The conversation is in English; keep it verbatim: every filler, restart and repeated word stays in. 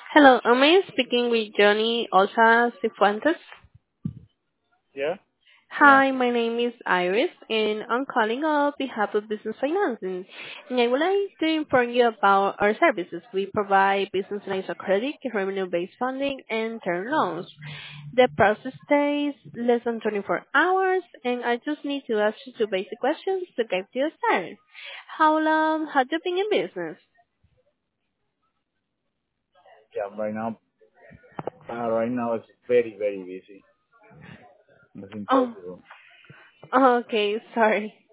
Hello, am I speaking with Johnny Olsa Cifuentes? Yeah, I am. Hi, my name is Iris, and I'm calling on behalf of Business Financing. And I would like to inform you about our services. We provide business lines of credit, revenue-based funding, and term loans. The process takes less than twenty-four hours, and I just need to ask you two basic questions to get you started. How long have you been in business? Yeah, right now, uh, right now it's very, very busy. It's Oh, impossible. okay, sorry.